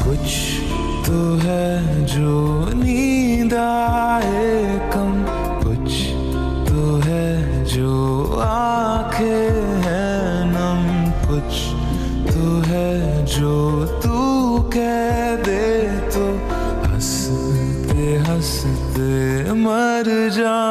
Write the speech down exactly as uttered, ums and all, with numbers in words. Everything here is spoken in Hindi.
कुछ तो है जो नींद आए कम, कुछ तो है जो आंखें हैं नम, कुछ तो है जो तू कह दे तो हंसते हंसते मर जा।